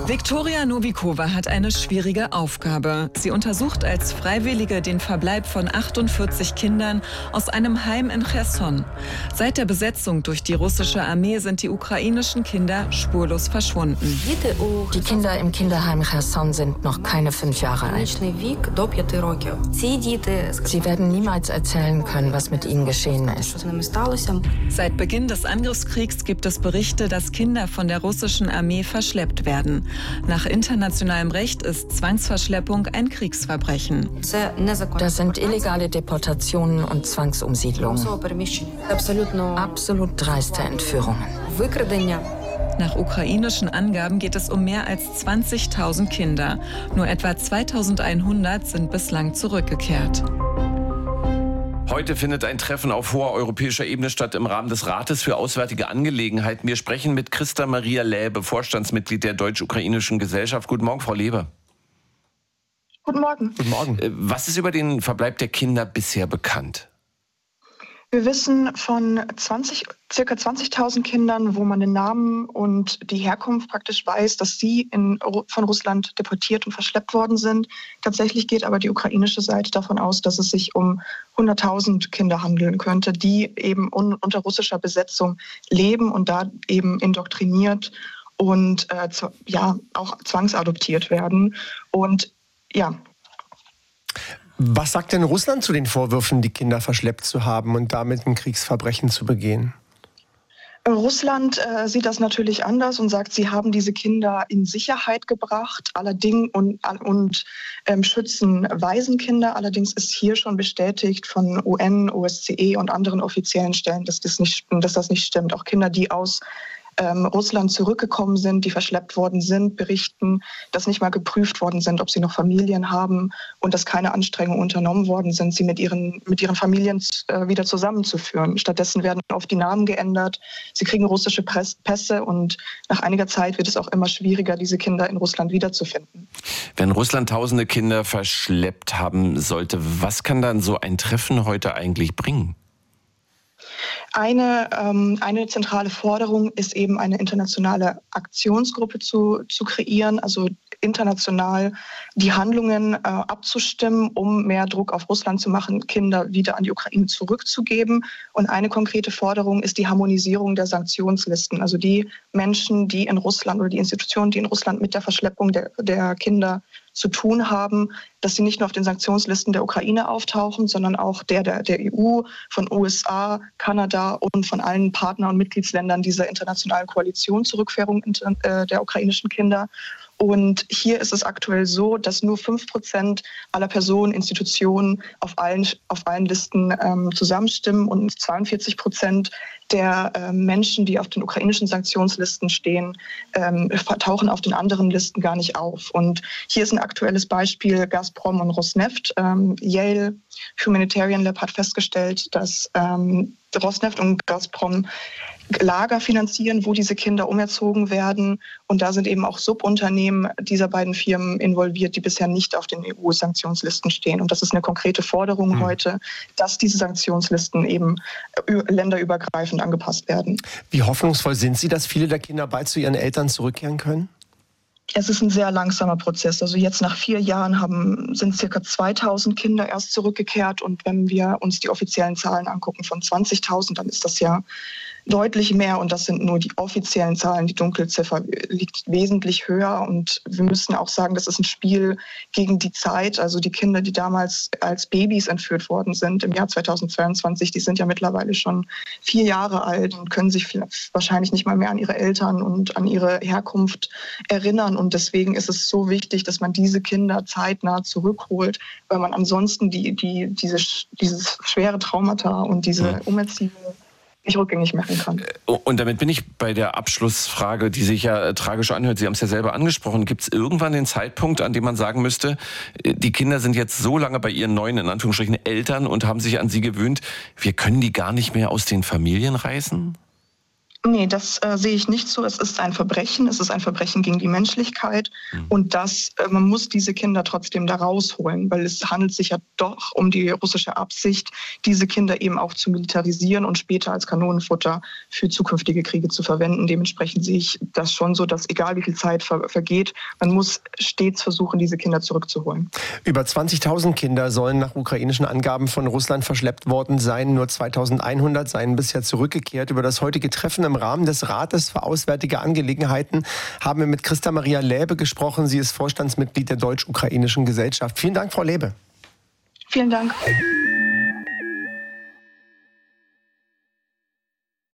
Viktoria Novikova hat eine schwierige Aufgabe. Sie untersucht als Freiwillige den Verbleib von 48 Kindern aus einem Heim in Cherson. Seit der Besetzung durch die russische Armee sind die ukrainischen Kinder spurlos verschwunden. Die Kinder im Kinderheim Cherson sind noch keine 5 Jahre alt. Sie werden niemals erzählen können, was mit ihnen geschehen ist. Seit Beginn des Angriffskriegs gibt es Berichte, dass Kinder von der russischen Armee verschleppt werden. Nach internationalem Recht ist Zwangsverschleppung ein Kriegsverbrechen. Das sind illegale Deportationen und Zwangsumsiedlungen. Absolut dreiste Entführungen. Nach ukrainischen Angaben geht es um mehr als 20.000 Kinder. Nur etwa 2.100 sind bislang zurückgekehrt. Heute findet ein Treffen auf hoher europäischer Ebene statt im Rahmen des Rates für Auswärtige Angelegenheiten. Wir sprechen mit Christa Maria Läbe, Vorstandsmitglied der Deutsch-Ukrainischen Gesellschaft. Guten Morgen, Frau Läbe. Guten Morgen. Guten Morgen. Was ist über den Verbleib der Kinder bisher bekannt? Wir wissen von circa 20.000 Kindern, wo man den Namen und die Herkunft praktisch weiß, dass sie von Russland deportiert und verschleppt worden sind. Tatsächlich geht aber die ukrainische Seite davon aus, dass es sich um 100.000 Kinder handeln könnte, die eben unter russischer Besetzung leben und da eben indoktriniert und auch zwangsadoptiert werden. Und ja. Was sagt denn Russland zu den Vorwürfen, die Kinder verschleppt zu haben und damit ein Kriegsverbrechen zu begehen? Russland sieht das natürlich anders und sagt, sie haben diese Kinder in Sicherheit gebracht, allerdings und schützen Waisenkinder. Allerdings ist hier schon bestätigt von UN, OSZE und anderen offiziellen Stellen, dass das nicht stimmt. Auch Kinder, die aus Russland zurückgekommen sind, die verschleppt worden sind, berichten, dass nicht mal geprüft worden sind, ob sie noch Familien haben und dass keine Anstrengungen unternommen worden sind, sie mit ihren Familien wieder zusammenzuführen. Stattdessen werden oft die Namen geändert, sie kriegen russische Pässe und nach einiger Zeit wird es auch immer schwieriger, diese Kinder in Russland wiederzufinden. Wenn Russland tausende Kinder verschleppt haben sollte, was kann dann so ein Treffen heute eigentlich bringen? Eine zentrale Forderung ist eben eine internationale Aktionsgruppe zu kreieren, also international die Handlungen abzustimmen, um mehr Druck auf Russland zu machen, Kinder wieder an die Ukraine zurückzugeben. Und eine konkrete Forderung ist die Harmonisierung der Sanktionslisten. Also die Menschen, die in Russland oder die Institutionen, die in Russland mit der Verschleppung der Kinder zu tun haben, dass sie nicht nur auf den Sanktionslisten der Ukraine auftauchen, sondern auch der EU, von USA, Kanada und von allen Partner- und Mitgliedsländern dieser internationalen Koalition zur Rückführung der ukrainischen Kinder. Und hier ist es aktuell so, dass nur 5% aller Personen, Institutionen auf allen Listen zusammenstimmen und 42% der Menschen, die auf den ukrainischen Sanktionslisten stehen, tauchen auf den anderen Listen gar nicht auf. Und hier ist ein aktuelles Beispiel Gazprom und Rosneft. Yale Humanitarian Lab hat festgestellt, dass Rosneft und Gazprom Lager finanzieren, wo diese Kinder umerzogen werden. Und da sind eben auch Subunternehmen dieser beiden Firmen involviert, die bisher nicht auf den EU-Sanktionslisten stehen. Und das ist eine konkrete Forderung heute, dass diese Sanktionslisten eben länderübergreifend angepasst werden. Wie hoffnungsvoll sind Sie, dass viele der Kinder bald zu ihren Eltern zurückkehren können? Es ist ein sehr langsamer Prozess. Also jetzt nach 4 Jahren sind ca. 2.000 Kinder erst zurückgekehrt. Und wenn wir uns die offiziellen Zahlen angucken von 20.000, dann ist das ja deutlich mehr. Und das sind nur die offiziellen Zahlen. Die Dunkelziffer liegt wesentlich höher. Und wir müssen auch sagen, das ist ein Spiel gegen die Zeit. Also die Kinder, die damals als Babys entführt worden sind im Jahr 2022, die sind ja mittlerweile schon 4 Jahre alt und können sich wahrscheinlich nicht mal mehr an ihre Eltern und an ihre Herkunft erinnern. Und deswegen ist es so wichtig, dass man diese Kinder zeitnah zurückholt, weil man ansonsten dieses schwere Traumata und diese Umerziehung nicht rückgängig machen kann. Und damit bin ich bei der Abschlussfrage, die sich ja tragisch anhört. Sie haben es ja selber angesprochen. Gibt es irgendwann den Zeitpunkt, an dem man sagen müsste, die Kinder sind jetzt so lange bei ihren neuen, in Anführungsstrichen, Eltern und haben sich an sie gewöhnt, wir können die gar nicht mehr aus den Familien reißen? Nee, das sehe ich nicht so. Es ist ein Verbrechen. Es ist ein Verbrechen gegen die Menschlichkeit. Und man muss diese Kinder trotzdem da rausholen, weil es handelt sich ja doch um die russische Absicht, diese Kinder eben auch zu militarisieren und später als Kanonenfutter für zukünftige Kriege zu verwenden. Dementsprechend sehe ich das schon so, dass egal wie viel Zeit vergeht, man muss stets versuchen, diese Kinder zurückzuholen. Über 20.000 Kinder sollen nach ukrainischen Angaben von Russland verschleppt worden sein. Nur 2.100 seien bisher zurückgekehrt. Über das heutige Treffen im Rahmen des Rates für Auswärtige Angelegenheiten haben wir mit Christa Maria Läbe gesprochen. Sie ist Vorstandsmitglied der Deutsch-Ukrainischen Gesellschaft. Vielen Dank, Frau Läbe. Vielen Dank.